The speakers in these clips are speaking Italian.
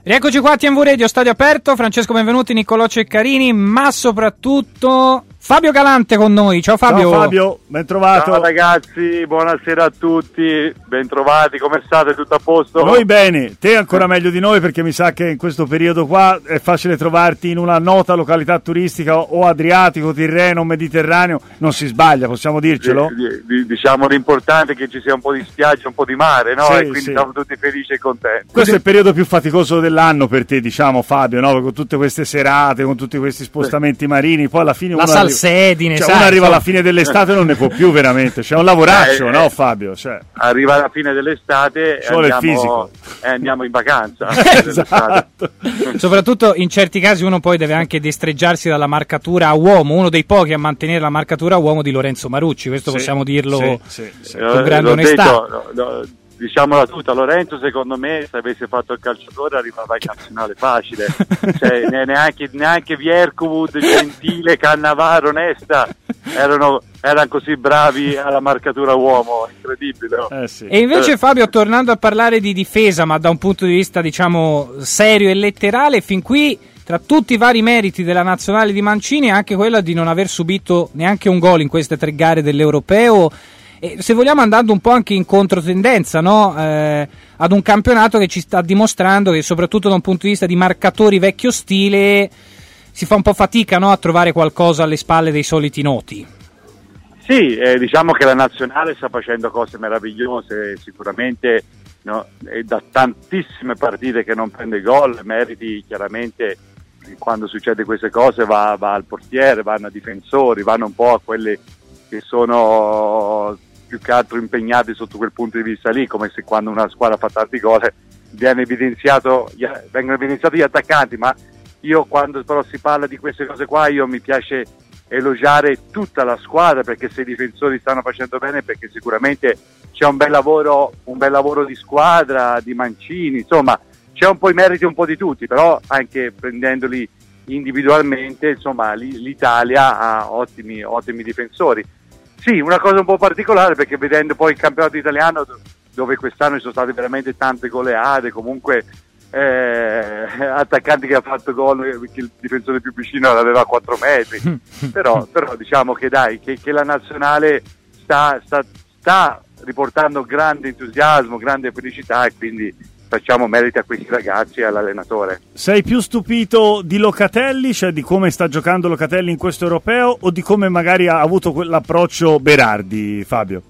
Rieccoci qua a TMV Radio, stadio aperto. Francesco Benvenuti, Niccolò Ceccarini, ma soprattutto Fabio Galante con noi. Ciao Fabio. Ciao Fabio, ben trovato. Ciao ragazzi, buonasera a tutti, ben trovati, come state? Tutto a posto? Noi bene, te ancora meglio di noi, perché mi sa che in questo periodo qua è facile trovarti in una nota località turistica o Adriatico, Tirreno, Mediterraneo, non si sbaglia, possiamo dircelo? Diciamo l'importante è che ci sia un po' di spiaggia, un po' di mare, no? Sì, e quindi sì. siamo tutti felici e contenti. Questo è il periodo più faticoso dell'anno per te, diciamo Fabio, no? Con tutte queste serate, con tutti questi spostamenti marini, poi alla fine La salsedine, uno arriva alla fine dell'estate e non ne può più veramente, c'è un lavoraccio, no Fabio? Cioè. Arriva alla fine dell'estate e andiamo in vacanza. Esatto. Soprattutto in certi casi uno poi deve anche destreggiarsi dalla marcatura a uomo, uno dei pochi a mantenere la marcatura a uomo di Lorenzo Marucci, questo sì, possiamo dirlo sì. con grande onestà. Diciamola tutta, Lorenzo secondo me se avesse fatto il calciatore arrivava in nazionale facile, cioè, neanche Vierkovud, Gentile, Cannavaro, Nesta erano così bravi alla marcatura uomo, incredibile, no? Sì. E invece Fabio, tornando a parlare di difesa, ma da un punto di vista diciamo serio e letterale, fin qui tra tutti i vari meriti della nazionale di Mancini anche quella di non aver subito neanche un gol in queste 3 gare dell'Europeo. E se vogliamo andando un po' anche in controtendenza, no? Ad un campionato che ci sta dimostrando che soprattutto da un punto di vista di marcatori vecchio stile si fa un po' fatica, no? A trovare qualcosa alle spalle dei soliti noti. Sì, diciamo che la nazionale sta facendo cose meravigliose, sicuramente, no? È da tantissime partite che non prende gol, meriti chiaramente quando succede queste cose va al portiere, vanno ai difensori, vanno un po' a quelli che sono più che altro impegnati sotto quel punto di vista lì, come se quando una squadra fa tanti gol vengono evidenziati gli attaccanti, ma io quando però si parla di queste cose qua mi piace elogiare tutta la squadra, perché se i difensori stanno facendo bene perché sicuramente c'è un bel lavoro di squadra, di Mancini, insomma c'è un po' i meriti un po' di tutti, però anche prendendoli individualmente insomma l'Italia ha ottimi difensori. Sì, una cosa un po' particolare perché vedendo poi il campionato italiano dove quest'anno ci sono state veramente tante goleade, comunque attaccanti che ha fatto gol che il difensore più vicino l'aveva a 4 metri, però diciamo che che la nazionale sta riportando grande entusiasmo, grande felicità e quindi facciamo meriti a questi ragazzi e all'allenatore. Sei più stupito di Locatelli, cioè di come sta giocando Locatelli in questo europeo, o di come magari ha avuto quell'approccio Berardi, Fabio?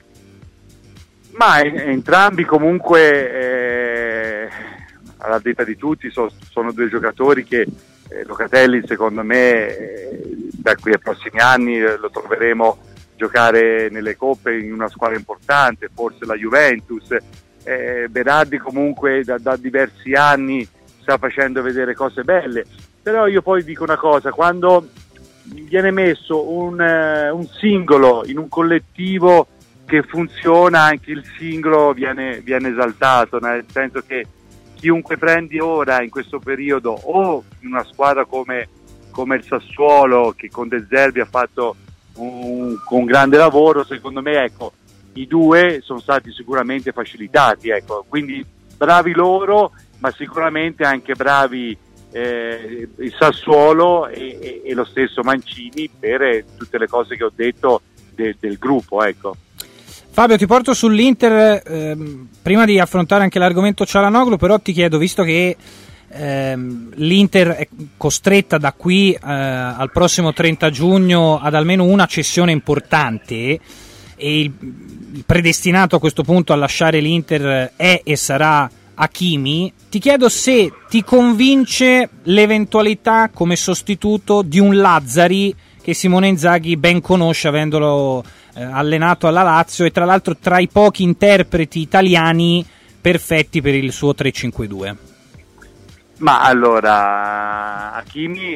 Ma entrambi comunque alla detta di tutti sono 2 giocatori che Locatelli secondo me da qui ai prossimi anni lo troveremo giocare nelle coppe in una squadra importante, forse la Juventus. Berardi comunque da diversi anni sta facendo vedere cose belle, però io poi dico una cosa: quando viene messo un singolo in un collettivo che funziona, anche il singolo viene esaltato, nel senso che chiunque prendi ora in questo periodo o in una squadra come il Sassuolo, che con De Zerbi ha fatto un grande lavoro, secondo me ecco i 2 sono stati sicuramente facilitati, ecco, quindi bravi loro, ma sicuramente anche bravi il Sassuolo e lo stesso Mancini per tutte le cose che ho detto del gruppo, ecco. Fabio, ti porto sull'Inter, prima di affrontare anche l'argomento Çalhanoğlu, però ti chiedo, visto che l'Inter è costretta da qui al prossimo 30 giugno ad almeno una cessione importante e il predestinato a questo punto a lasciare l'Inter è e sarà Hakimi, ti chiedo se ti convince l'eventualità come sostituto di un Lazzari che Simone Inzaghi ben conosce avendolo allenato alla Lazio e tra l'altro tra i pochi interpreti italiani perfetti per il suo 3-5-2. Ma allora Hakimi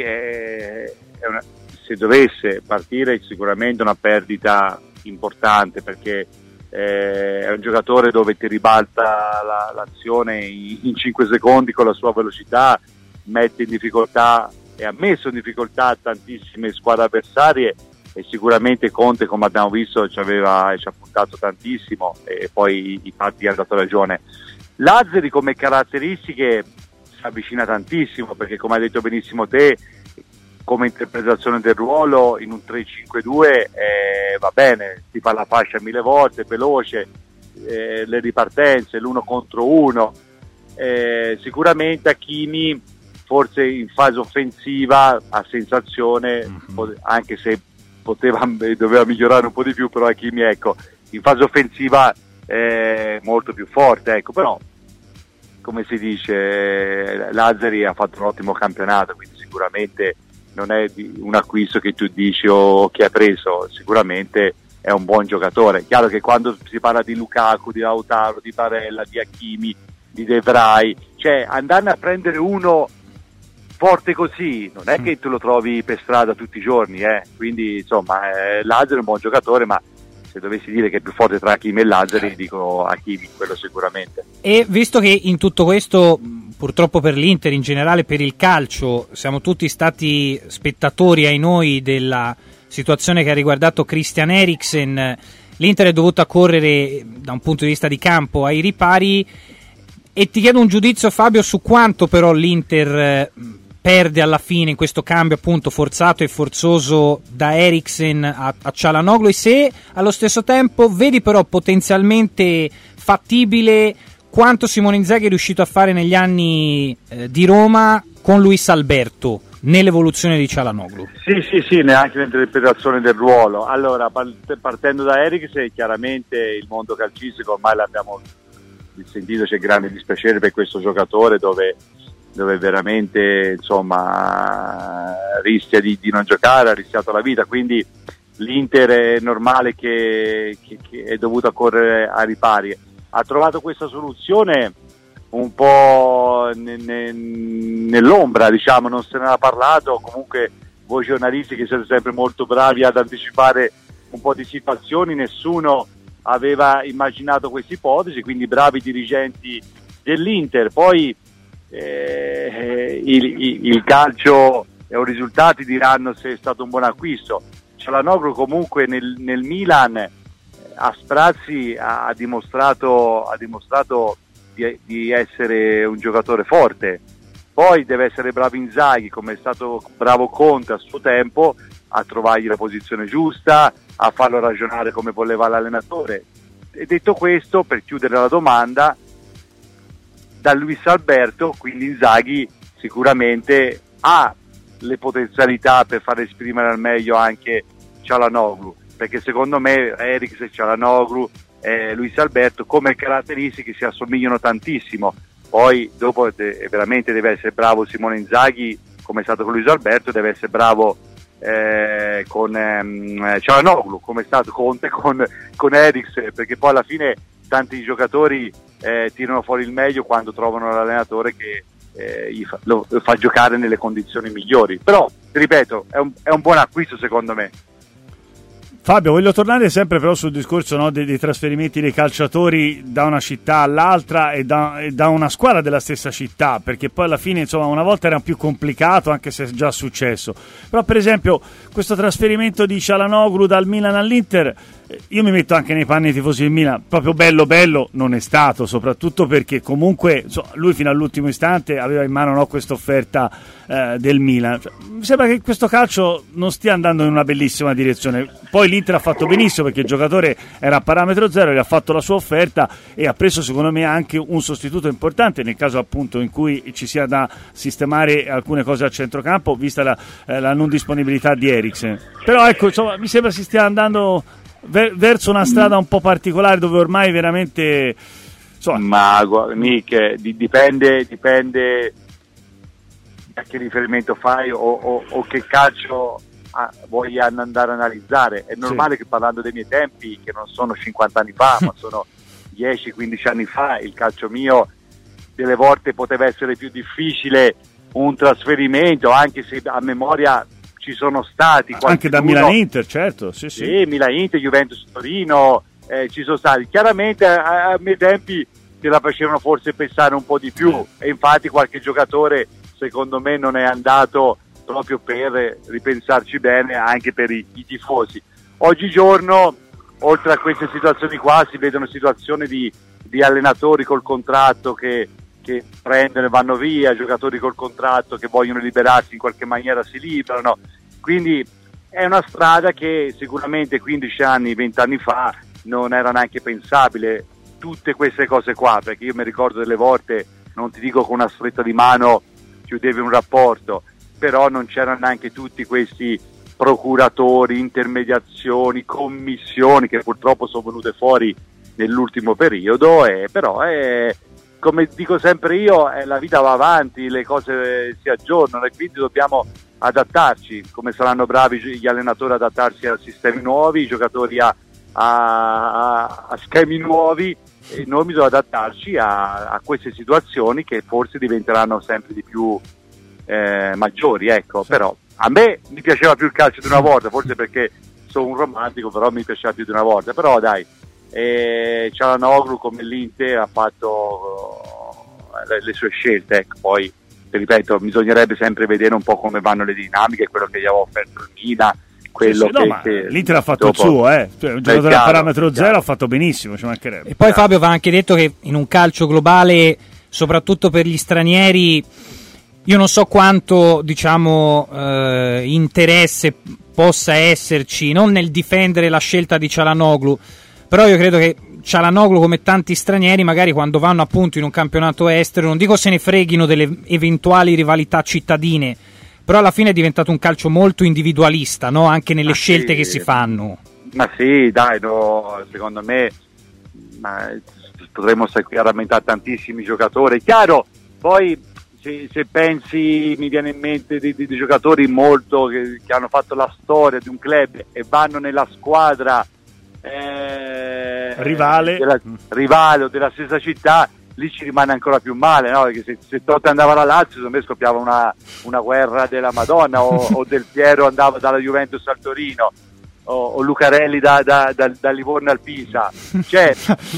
se dovesse partire è sicuramente una perdita importante, perché è un giocatore dove ti ribalta l'azione in 5 secondi con la sua velocità, mette in difficoltà e ha messo in difficoltà tantissime squadre avversarie e sicuramente Conte, come abbiamo visto, ci ha puntato tantissimo e poi i fatti hanno dato ragione. Lazzari come caratteristiche avvicina tantissimo, perché come hai detto benissimo te, come interpretazione del ruolo in un 3-5-2 va bene, si fa la fascia 1000 volte, veloce, le ripartenze, l'1 contro 1. Sicuramente Hakimi forse in fase offensiva ha sensazione, anche se doveva migliorare un po' di più, però Hakimi, ecco, in fase offensiva è molto più forte, ecco. Però come si dice, Lazzari ha fatto un ottimo campionato, quindi sicuramente non è un acquisto che tu dici o che ha preso, sicuramente è un buon giocatore. È chiaro che quando si parla di Lukaku, di Lautaro, di Barella, di Hakimi, di De Vrij, cioè andarne a prendere uno forte così non è che tu lo trovi per strada tutti i giorni, quindi insomma Lazzari è un buon giocatore, ma se dovessi dire che è più forte tra Hakimi e Lazzari dico Hakimi, quello sicuramente. E visto che in tutto questo, purtroppo per l'Inter in generale, per il calcio, siamo tutti stati spettatori ai noi della situazione che ha riguardato Christian Eriksen, l'Inter è dovuta correre da un punto di vista di campo ai ripari, e ti chiedo un giudizio, Fabio, su quanto però l'Inter perde alla fine in questo cambio appunto forzato e forzoso da Eriksen a Çalhanoğlu, e se allo stesso tempo vedi però potenzialmente fattibile quanto Simone Inzaghi è riuscito a fare negli anni di Roma con Luis Alberto nell'evoluzione di Çalhanoğlu. Sì, neanche l'interpretazione del ruolo. Allora, partendo da Eriksen, chiaramente il mondo calcistico ormai l'abbiamo sentito, c'è grande dispiacere per questo giocatore dove veramente insomma rischia di non giocare, ha rischiato la vita, quindi l'Inter è normale che è dovuta correre a ripari. Ha trovato questa soluzione un po' nell'ombra, diciamo, non se ne ha parlato. Comunque voi giornalisti, che siete sempre molto bravi ad anticipare un po' di situazioni, nessuno aveva immaginato questa ipotesi, quindi bravi dirigenti dell'Inter. Poi il calcio e i risultati diranno se è stato un buon acquisto. Çalhanoğlu comunque nel Milan a sprazzi ha dimostrato di essere un giocatore forte. Poi deve essere bravo Inzaghi, come è stato bravo Conte a suo tempo, a trovargli la posizione giusta, a farlo ragionare come voleva l'allenatore. E detto questo, per chiudere la domanda, da Luis Alberto, quindi Inzaghi sicuramente ha le potenzialità per far esprimere al meglio anche Çalhanoğlu, perché secondo me Eriksen, Çalhanoğlu e Luis Alberto come caratteristiche si assomigliano tantissimo. Poi dopo veramente deve essere bravo Simone Inzaghi, come è stato con Luis Alberto, deve essere bravo con Çalhanoğlu, come è stato Conte con Eriksen, perché poi alla fine tanti giocatori tirano fuori il meglio quando trovano l'allenatore che lo fa giocare nelle condizioni migliori. Però, ripeto, è un buon acquisto secondo me. Fabio, voglio tornare sempre però sul discorso, no, dei trasferimenti dei calciatori da una città all'altra e da una squadra della stessa città, perché poi alla fine insomma una volta era più complicato, anche se è già successo. Però per esempio questo trasferimento di Çalhanoğlu dal Milan all'Inter, io mi metto anche nei panni dei tifosi del Milan, proprio bello non è stato, soprattutto perché comunque lui fino all'ultimo istante aveva in mano, no, questa offerta del Milan. Cioè, mi sembra che questo calcio non stia andando in una bellissima direzione. Poi l'Inter ha fatto benissimo perché il giocatore era a parametro zero, gli ha fatto la sua offerta e ha preso secondo me anche un sostituto importante nel caso appunto in cui ci sia da sistemare alcune cose al centrocampo, vista la non disponibilità di Eriksen. Però ecco, insomma, mi sembra si stia andando verso una strada un po' particolare dove ormai veramente ma Nick, dipende a che riferimento fai o che calcio vuoi andare a analizzare. È normale che parlando dei miei tempi, che non sono 50 anni fa ma sono 10-15 anni fa, il calcio mio delle volte poteva essere più difficile un trasferimento, anche se a memoria ci sono stati anche da Milan-Inter, certo, sì. Milan-Inter, Juventus-Torino, ci sono stati. Chiaramente a miei tempi te la facevano forse pensare un po' di più, e infatti qualche giocatore secondo me non è andato proprio per ripensarci bene, anche per i tifosi. Oggigiorno, oltre a queste situazioni qua, si vedono situazioni di allenatori col contratto che che prendono e vanno via, giocatori col contratto che vogliono liberarsi in qualche maniera si liberano, quindi è una strada che sicuramente 15 anni, 20 anni fa non era neanche pensabile tutte queste cose qua, perché io mi ricordo delle volte, non ti dico con una stretta di mano chiudevi un rapporto, però non c'erano neanche tutti questi procuratori, intermediazioni, commissioni che purtroppo sono venute fuori nell'ultimo periodo, però come dico sempre io, la vita va avanti, le cose si aggiornano e quindi dobbiamo adattarci, come saranno bravi gli allenatori ad adattarsi a sistemi nuovi, i giocatori a schemi nuovi, e noi bisogna adattarci a queste situazioni che forse diventeranno sempre di più maggiori, ecco. Sì. Però a me mi piaceva più il calcio di una volta, forse perché sono un romantico, però mi piaceva più di una volta, però dai, Çalhanoğlu come l'Inter ha fatto le sue scelte, ecco. Poi ripeto, bisognerebbe sempre vedere un po' come vanno le dinamiche, quello che gli aveva offerto il Milan, quello che l'Inter ha fatto dopo, il suo, cioè, un giocatore a parametro zero ha fatto benissimo, ci mancherebbe. E poi Fabio va anche detto che in un calcio globale, soprattutto per gli stranieri, io non so quanto interesse possa esserci, non nel difendere la scelta di Çalhanoğlu, però io credo che Çalhanoğlu, come tanti stranieri, magari quando vanno appunto in un campionato estero, non dico se ne freghino delle eventuali rivalità cittadine, però alla fine è diventato un calcio molto individualista, no? Anche nelle scelte che si fanno. Ma sì, dai, no, secondo me potremmo stare qui a rammentare tantissimi giocatori. Chiaro, poi se pensi, mi viene in mente di giocatori molto che hanno fatto la storia di un club e vanno nella squadra rivale o della stessa città, lì ci rimane ancora più male, no? Perché se Totti andava alla Lazio, secondo me scoppiava una guerra della Madonna, o Del Piero andava dalla Juventus al Torino, o Lucarelli da Livorno al Pisa, cioè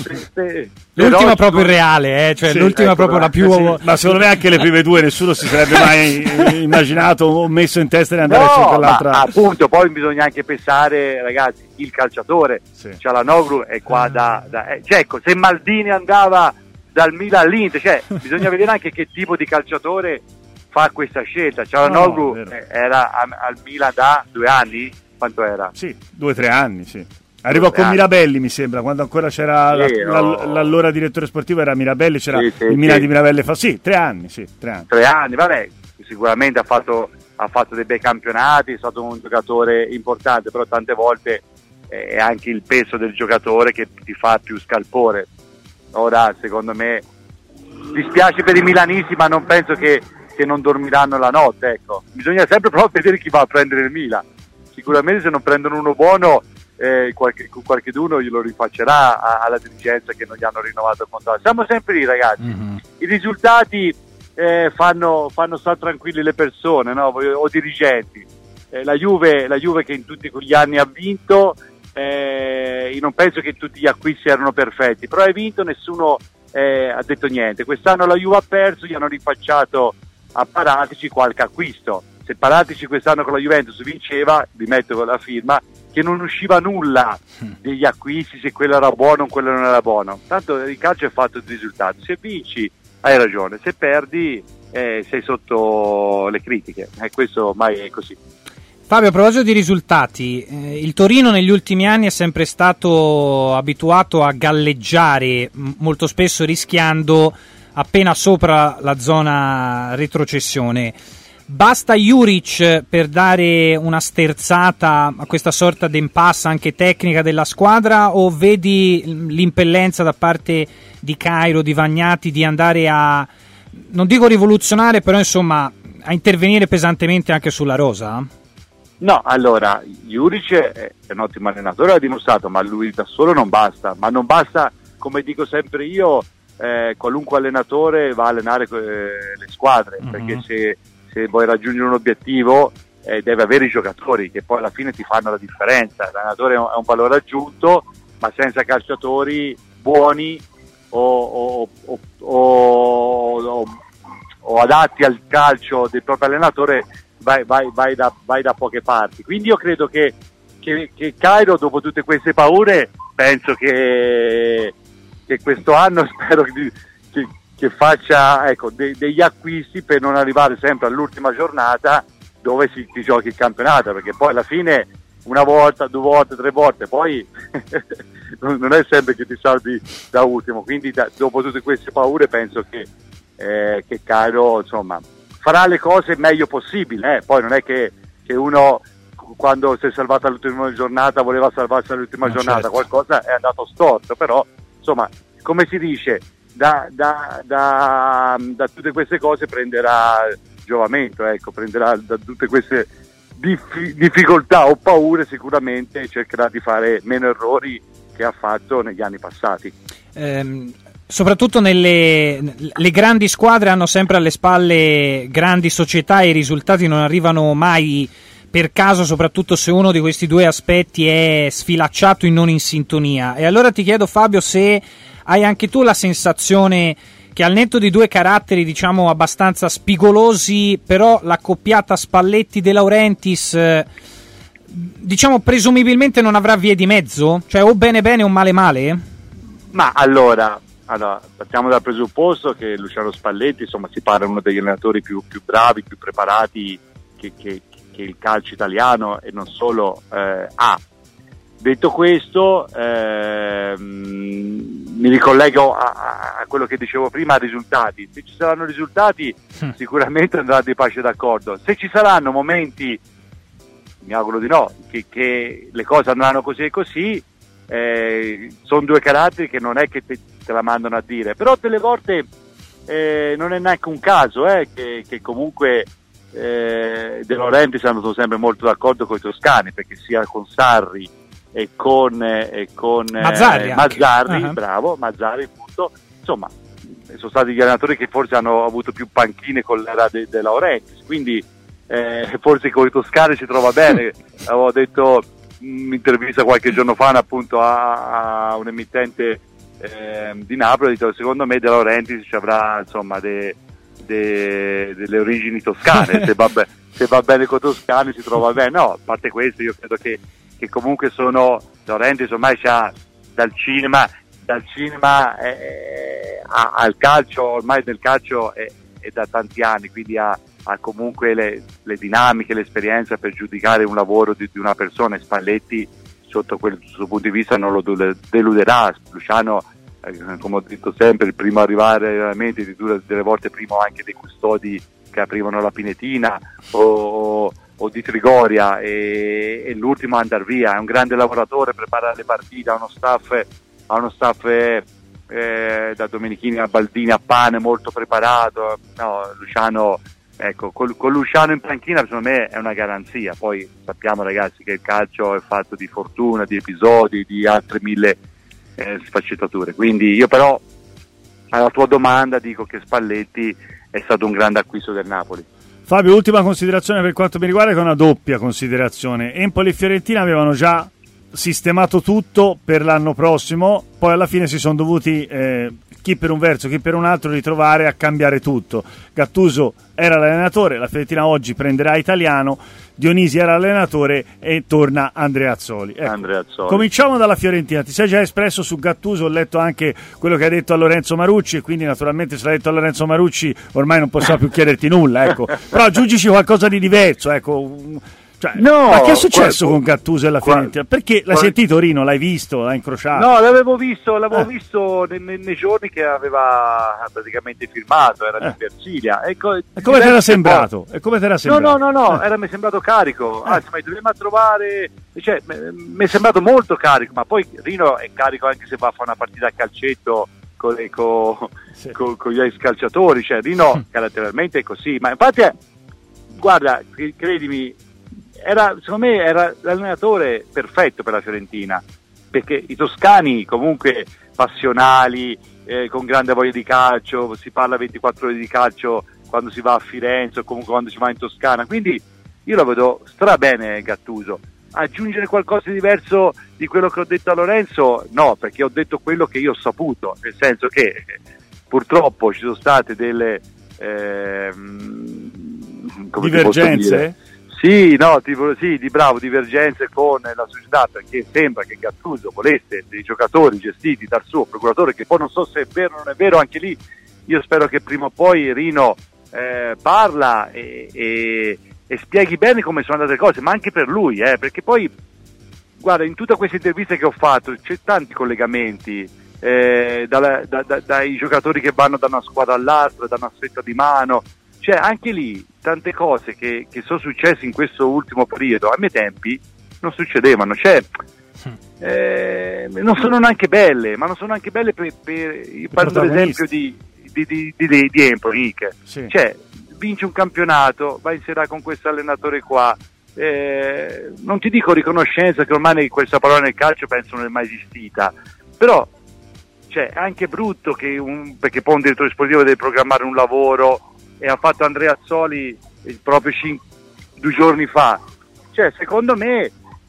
l'ultima proprio il Reale, cioè sì, l'ultima ecco, proprio la più ma secondo me anche le prime due nessuno si sarebbe mai immaginato o messo in testa di andare su quell'altra. Ma appunto, poi bisogna anche pensare, ragazzi, il calciatore, sì. Çalhanoğlu è qua cioè, ecco, se Maldini andava dal Milan all'Inter, cioè bisogna vedere anche che tipo di calciatore fa questa scelta. Çalhanoğlu era al Milan da 2 anni. Quanto era? Sì, 2-3 anni, sì. Arrivò con Mirabelli, mi sembra, quando ancora c'era l'allora direttore sportivo era Mirabelli, c'era il Milan di Mirabelli. 3 anni, sì, 3 anni. 3 anni, vabbè, sicuramente ha fatto dei bei campionati, è stato un giocatore importante, però tante volte è anche il peso del giocatore che ti fa più scalpore. Ora, secondo me, dispiace per i milanisti, ma non penso che non dormiranno la notte, ecco. Bisogna sempre però vedere chi va a prendere il Milan. Sicuramente se non prendono uno buono, qualcheduno glielo rifaccerà alla dirigenza che non gli hanno rinnovato il contratto. Siamo sempre lì, ragazzi. Mm-hmm. I risultati fanno stare tranquilli le persone, no? O dirigenti. La Juve che in tutti quegli anni ha vinto, io non penso che tutti gli acquisti erano perfetti, però hai vinto, nessuno ha detto niente. Quest'anno la Juve ha perso, gli hanno rifacciato a Paratici qualche acquisto. Se Paratici quest'anno con la Juventus vinceva, vi metto la firma, che non usciva nulla degli acquisti, se quello era buono o quello non era buono. Tanto il calcio è fatto di risultati, se vinci hai ragione, se perdi sei sotto le critiche, e questo ormai è così. Fabio, a proposito di risultati, il Torino negli ultimi anni è sempre stato abituato a galleggiare, molto spesso rischiando appena sopra la zona retrocessione. Basta Juric per dare una sterzata a questa sorta d'impasse anche tecnica della squadra, o vedi l'impellenza da parte di Cairo, di Vagnati, di andare a, non dico rivoluzionare, però insomma a intervenire pesantemente anche sulla rosa? No, allora, Juric è un ottimo allenatore, l'ha dimostrato, ma lui da solo non basta, ma non basta, come dico sempre io, qualunque allenatore va a allenare le squadre, perché se vuoi raggiungere un obiettivo deve avere i giocatori che poi alla fine ti fanno la differenza. L'allenatore è un valore aggiunto, ma senza calciatori buoni o adatti al calcio del proprio allenatore vai da poche parti. Quindi io credo che Cairo, dopo tutte queste paure, penso che questo anno spero che faccia, ecco, degli acquisti per non arrivare sempre all'ultima giornata dove ti giochi il campionato, perché poi alla fine una volta, 2 volte, 3 volte, poi non è sempre che ti salvi da ultimo, quindi dopo tutte queste paure penso che Cairo, insomma, farà le cose meglio possibile, poi non è che uno quando si è salvato all'ultima giornata voleva salvarsi all'ultima giornata, certo. Qualcosa è andato storto, però insomma, come si dice, da tutte queste cose prenderà giovamento, ecco, prenderà da tutte queste difficoltà o paure, sicuramente cercherà di fare meno errori che ha fatto negli anni passati. Soprattutto le grandi squadre hanno sempre alle spalle grandi società e i risultati non arrivano mai per caso, soprattutto se uno di questi due aspetti è sfilacciato e non in sintonia. E allora ti chiedo, Fabio, se hai anche tu la sensazione che, al netto di 2 caratteri diciamo abbastanza spigolosi, però l'accoppiata Spalletti-De Laurentiis diciamo presumibilmente non avrà vie di mezzo? Cioè o bene bene o male male? Ma allora partiamo dal presupposto che Luciano Spalletti, insomma, si parla uno degli allenatori più bravi, più preparati che il calcio italiano e non solo ha. Detto questo, mi ricollego a quello che dicevo prima, a risultati. Se ci saranno risultati sicuramente andrà di pace d'accordo. Se ci saranno momenti, mi auguro di no, che le cose andranno così e così, sono 2 caratteri che non è che te la mandano a dire, però delle volte non è neanche un caso che comunque De Laurentiis è andato sempre molto d'accordo con i toscani, perché sia con Sarri e con Mazzarri, bravo, Mazzarri, appunto, insomma, sono stati gli allenatori che forse hanno avuto più panchine con l'era De Laurentiis, quindi forse con i toscani si trova bene. Avevo detto in un'intervista qualche giorno fa, appunto, a un emittente di Napoli, ho detto, secondo me De Laurentiis ci avrà, insomma, delle origini toscane, se va bene con i toscani si trova bene. No, a parte questo, io credo che comunque sono De Laurentiis ormai c'ha dal cinema al calcio, ormai del calcio è da tanti anni, quindi ha comunque le dinamiche, l'esperienza per giudicare un lavoro di una persona. Spalletti sotto quel suo punto di vista non lo deluderà. Luciano, come ho detto sempre, il primo a arrivare veramente, addirittura delle volte prima anche dei custodi che aprivano la Pinetina o di Trigoria, e l'ultimo a andar via. È un grande lavoratore, prepara le partite, ha uno staff da Domenichini a Baldini a Pane molto preparato. No, Luciano, ecco, con Luciano in panchina secondo me è una garanzia. Poi sappiamo, ragazzi, che il calcio è fatto di fortuna, di episodi, di altre 1000 sfaccettature. Quindi io però, alla tua domanda, dico che Spalletti è stato un grande acquisto del Napoli. Fabio, ultima considerazione per quanto mi riguarda, che è una doppia considerazione. Empoli e Fiorentina avevano già sistemato tutto per l'anno prossimo, poi alla fine si sono dovuti chi per un verso, chi per un altro ritrovare a cambiare tutto. Gattuso era l'allenatore, la Fiorentina oggi prenderà Italiano, Dionisi era l'allenatore e torna Andrea Azzoli. Ecco, Andrea Azzoli. Cominciamo dalla Fiorentina. Ti sei già espresso su Gattuso, ho letto anche quello che hai detto a Lorenzo Marucci, e quindi naturalmente se l'hai detto a Lorenzo Marucci ormai non possiamo più chiederti nulla, ecco. Però aggiungici qualcosa di diverso, ecco. Cioè, no, ma che è successo con Gattuso e la Fiorentina? Perché l'hai sentito, Rino? L'hai visto? L'hai incrociato? No, l'avevo visto nei giorni che aveva praticamente firmato, era di Versilia. E come ti era sembrato? No, mi è sembrato carico. Anzi, ma dobbiamo trovare, cioè, mi è sembrato molto carico, ma poi Rino è carico anche se va a fare una partita a calcetto con gli ex calciatori, cioè Rino caratterialmente è così, ma infatti guarda, credimi, secondo me era l'allenatore perfetto per la Fiorentina, perché i toscani comunque passionali, con grande voglia di calcio, si parla 24 ore di calcio quando si va a Firenze o comunque quando si va in Toscana, quindi io lo vedo strabene Gattuso. Aggiungere qualcosa di diverso di quello che ho detto a Lorenzo? No, perché ho detto quello che io ho saputo, nel senso che purtroppo ci sono state delle divergenze? Divergenze con la società, perché sembra che Gattuso volesse dei giocatori gestiti dal suo procuratore, che poi non so se è vero o non è vero, anche lì io spero che prima o poi Rino parla e spieghi bene come sono andate le cose, ma anche per lui, perché poi guarda, in tutte queste interviste che ho fatto c'è tanti collegamenti, dai giocatori che vanno da una squadra all'altra, da una stretta di mano, cioè anche lì tante cose che sono successe in questo ultimo periodo, a miei tempi non succedevano, cioè non sono neanche belle, ma non sono neanche belle per prendo l'esempio di Empoli, sì. Cioè vince un campionato, va in Serie A con questo allenatore qua, non ti dico riconoscenza, che ormai questa parola nel calcio penso non è mai esistita, però cioè, è anche brutto perché poi un direttore sportivo deve programmare un lavoro, e ha fatto Andrea Azzoli proprio 2 giorni fa, cioè secondo me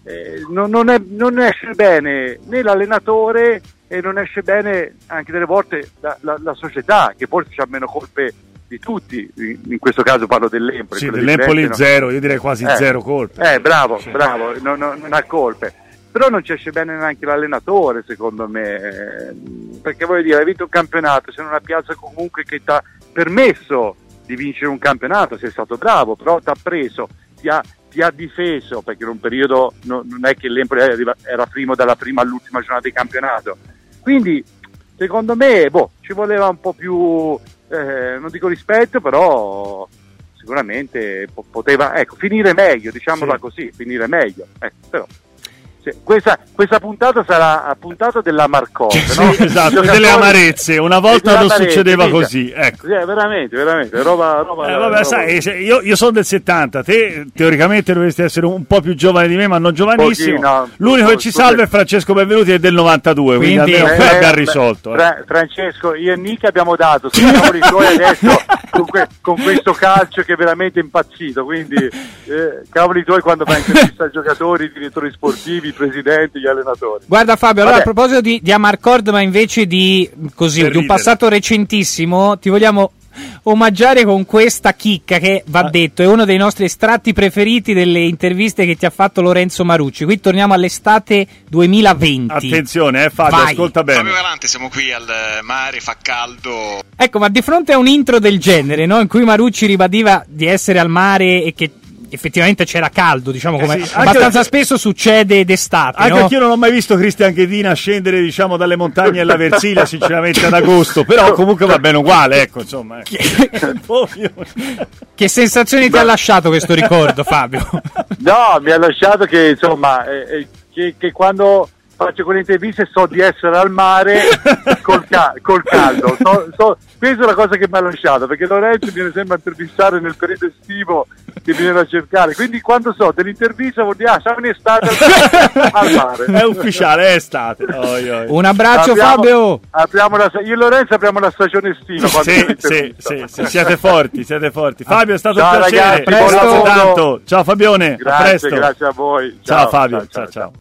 non esce bene né l'allenatore e non esce bene anche delle volte la società, che forse ha meno colpe di tutti, in questo caso parlo dell'Empoli. Sì, dell'Empoli zero, io direi quasi zero colpe. Bravo, non ha colpe, però non ci esce bene neanche l'allenatore secondo me, perché voglio dire, hai vinto un campionato, sei in una piazza comunque che ti ha permesso di vincere un campionato, sei stato bravo, però ti ha preso, ti ha difeso, perché in un periodo non è che l'Empoli era primo dalla prima all'ultima giornata di campionato, quindi secondo me ci voleva un po' più, non dico rispetto, però sicuramente poteva finire meglio, diciamola così, finire meglio, però questa puntata sarà a puntata della Marcotte, no? Esatto, delle amarezze, una volta non succedeva così, ecco. Veramente roba. Sai, io sono del 70, te teoricamente dovresti essere un po' più giovane di me, ma non giovanissimo. L'unico che ci salva è Francesco Benvenuti, è del 92, quindi almeno abbiamo risolto. Francesco, io e Nick abbiamo dato, siamo i tuoi adesso con questo calcio che è veramente impazzito, quindi cavoli tuoi quando fai intervista a giocatori, direttori sportivi, presidenti, gli allenatori. Guarda Fabio, allora a proposito di Amarcord, ma invece di un passato recentissimo, ti vogliamo omaggiare con questa chicca che, va detto, è uno dei nostri estratti preferiti delle interviste che ti ha fatto Lorenzo Marucci. Qui torniamo all'estate 2020. Attenzione, Fabio, vai. Ascolta bene. Fabio Galante, siamo qui al mare, fa caldo. Ecco, ma di fronte a un intro del genere, no, in cui Marucci ribadiva di essere al mare e che effettivamente c'era caldo, diciamo, come abbastanza spesso succede d'estate, anche no? perché io non ho mai visto Cristian Chedina scendere, diciamo, dalle montagne alla Versilia, sinceramente, ad agosto, però comunque va bene uguale, ecco, insomma. Che sensazioni ti ha lasciato questo ricordo, Fabio? No, mi ha lasciato che, insomma, che quando faccio quelle interviste so di essere al mare col caldo, questa è la cosa che mi ha lasciato, perché Lorenzo viene sempre a intervistare nel periodo estivo, che viene a cercare, quindi quando so dell'intervista vuol dire siamo in estate al mare. È ufficiale, è estate. Un abbraccio, Fabio. Io e Lorenzo apriamo la stagione estiva. Sì, siete forti. Fabio, è stato un piacere. Ragazzi, Tanto. Ciao Fabione, a presto. Grazie a voi. Ciao Fabio, ciao.